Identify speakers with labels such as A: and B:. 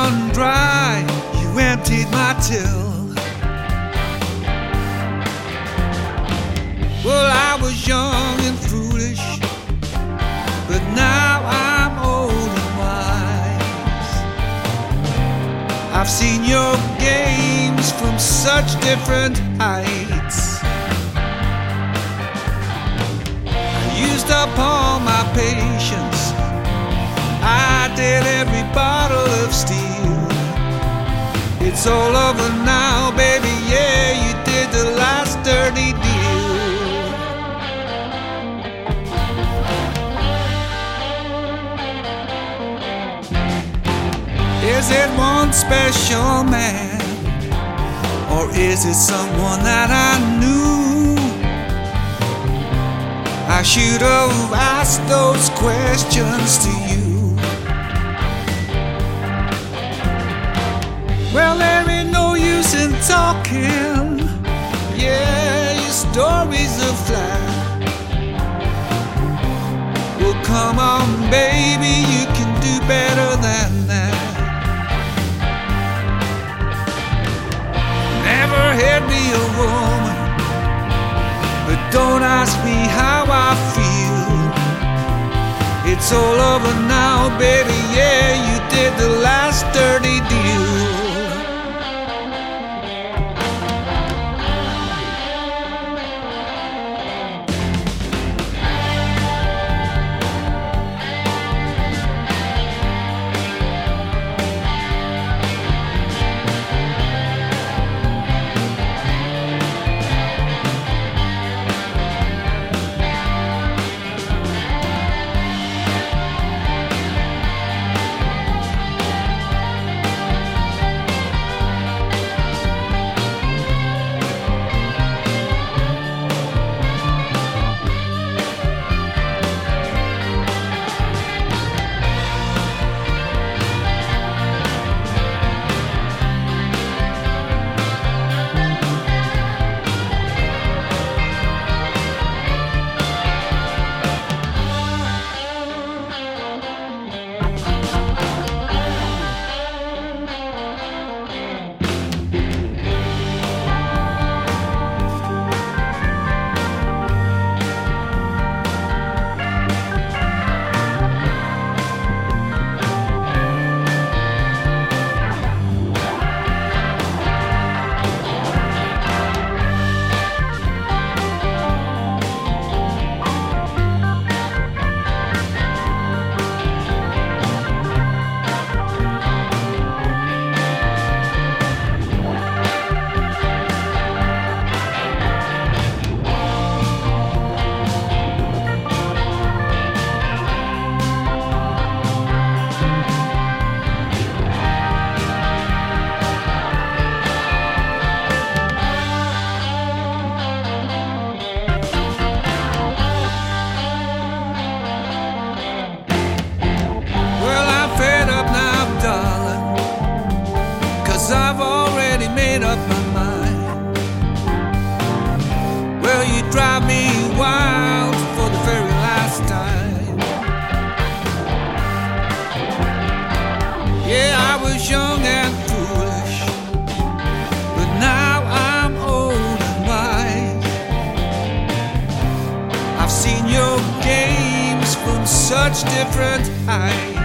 A: run dry, you emptied my till. Well, I was young and foolish, but now I'm old and wise. I've seen your games from such different heights. I used up all my patience, I did every bottle of steel. It's all over now, baby, yeah, you did the last dirty deal. Is it one special man, or is it someone that I knew? I should have asked those questions to you. Well, there ain't no use in talking, yeah, your story's a flat. Well, come on, baby, you can do better than that. Never had me a woman, but don't ask me how I feel. It's all over now, baby, yeah, you did the last dirty deal. I've already made up my mind. Well, you drive me wild for the very last time. Yeah, I was young and foolish, but now I'm old and wise. I've seen your games from such different heights.